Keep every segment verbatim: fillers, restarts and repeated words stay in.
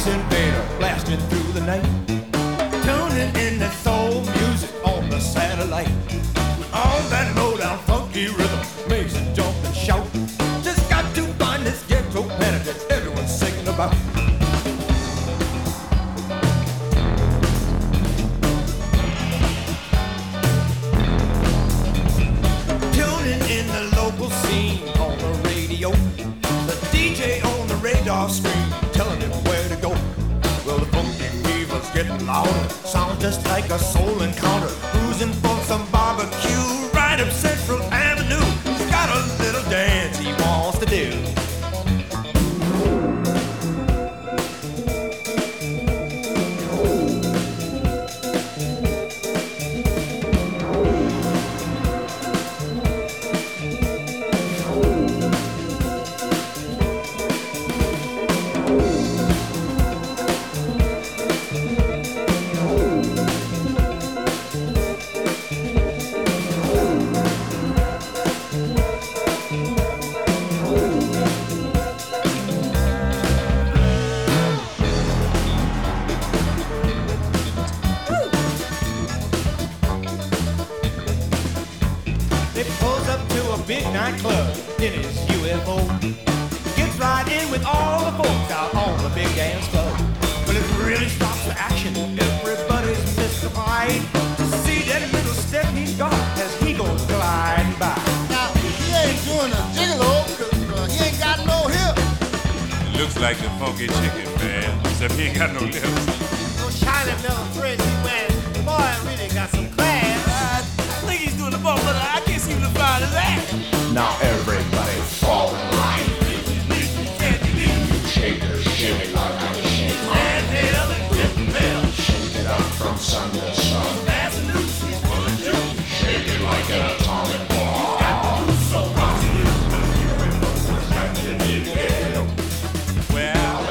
Space Invader blasting through the night. Tuning in that soul music on the satellite. All that low down funky rhythm makes you jump and shout. Just got to find this ghetto planet that everyone's singing about. Tuning in the local scene on the radio. The D J on the radar screen telling him where to go. Well, the funky fever's getting louder. Sounds just like a soul encounter. Cruising for some barbecue right up Central Avenue. He's got a little dance he wants to do. It pulls up to a big nightclub in his U F O. Gets right in with all the folks out on the big dance floor. But it really stops the action. Everybody's mystified to see that little step he's got as he goes gliding by. Now, he ain't doing a gigolo, cause uh, he ain't got no hips. It looks like the funky chicken, man. Except he ain't got no lips. Those shiny metal threads he wears, boy, really got some class. I think he's doing the bump, but I can't seem to find his act. Now everybody fall in line. Shake it, shimmy like I'm a shake. Shake it up from sun to sun. Shake it like an atomic bomb. Well,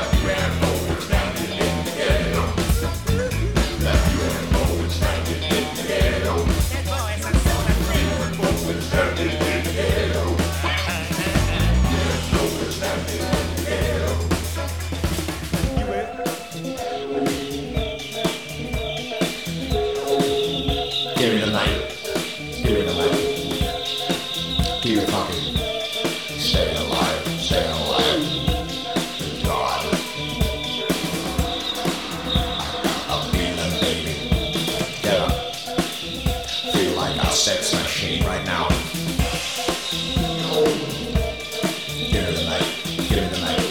Give me the night. Give me the night. Keep it fucking. Stay alive. Stay alive. God. I'm feeling, baby. Get up. Feel like a sex machine right now. Give me the night. Give me the night.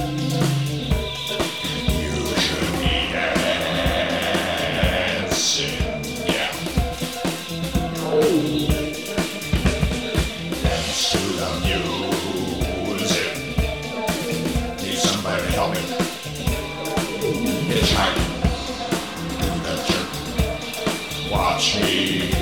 You should be dancing. Yeah. Dance to the music. Need somebody to help me. Hitchhike. Do the jerk. Watch me.